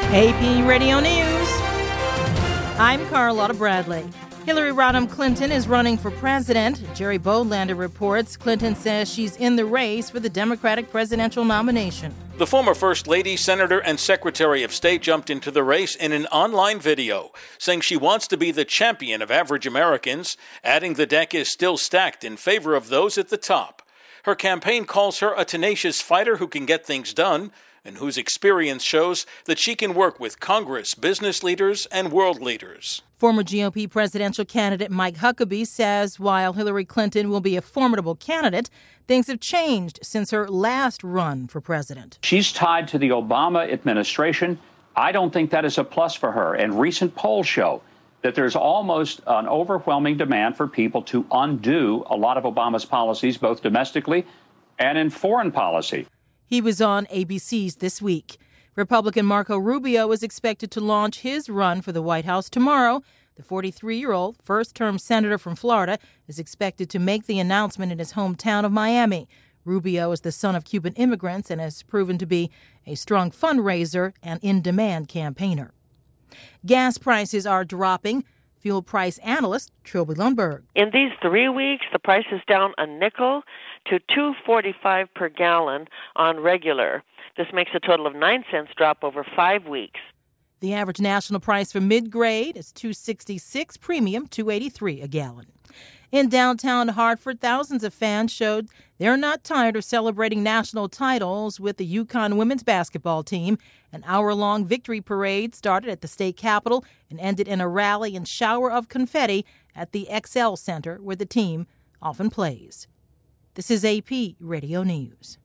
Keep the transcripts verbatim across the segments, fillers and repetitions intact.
A P Radio News. I'm Carlotta Bradley. Hillary Rodham Clinton is running for president. Jerry Bodlander reports Clinton says she's in the race for the Democratic presidential nomination. The former First Lady, Senator, and Secretary of State jumped into the race in an online video, saying she wants to be the champion of average Americans, adding the deck is still stacked in favor of those at the top. Her campaign calls her a tenacious fighter who can get things done, and whose experience shows that she can work with Congress, business leaders, and world leaders. Former G O P presidential candidate Mike Huckabee says while Hillary Clinton will be a formidable candidate, things have changed since her last run for president. She's tied to the Obama administration. I don't think that is a plus for her. And recent polls show that there's almost an overwhelming demand for people to undo a lot of Obama's policies, both domestically and in foreign policy. He was on A B C's This Week. Republican Marco Rubio is expected to launch his run for the White House tomorrow. The forty-three-year-old first-term senator from Florida is expected to make the announcement in his hometown of Miami. Rubio is the son of Cuban immigrants and has proven to be a strong fundraiser and in-demand campaigner. Gas prices are dropping. Fuel price analyst Trilby Lundberg. In these three weeks, the price is down a nickel to two forty-five per gallon on regular. This makes a total of nine cents drop over five weeks. The average national price for mid-grade is two sixty-six, premium two eighty-three a gallon. In downtown Hartford, thousands of fans showed they're not tired of celebrating national titles with the UConn women's basketball team. An hour-long victory parade started at the state capitol and ended in a rally and shower of confetti at the X L Center, where the team often plays. This is A P Radio News.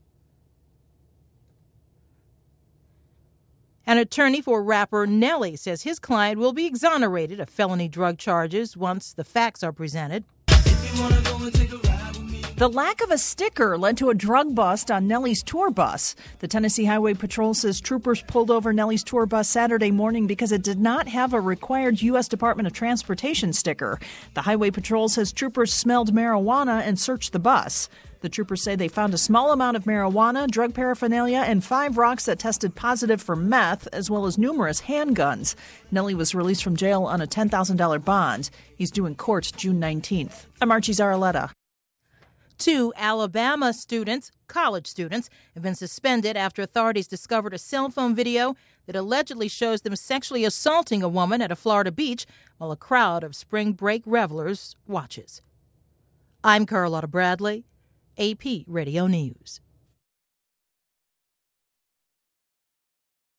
An attorney for rapper Nelly says his client will be exonerated of felony drug charges once the facts are presented. The lack of a sticker led to a drug bust on Nelly's tour bus. The Tennessee Highway Patrol says troopers pulled over Nelly's tour bus Saturday morning because it did not have a required U S Department of Transportation sticker. The Highway Patrol says troopers smelled marijuana and searched the bus. The troopers say they found a small amount of marijuana, drug paraphernalia, and five rocks that tested positive for meth, as well as numerous handguns. Nelly was released from jail on a ten thousand dollars bond. He's due in court June nineteenth. I'm Archie Zaraletta. Two Alabama students, college students, have been suspended after authorities discovered a cell phone video that allegedly shows them sexually assaulting a woman at a Florida beach while a crowd of spring break revelers watches. I'm Carlotta Bradley, A P Radio News.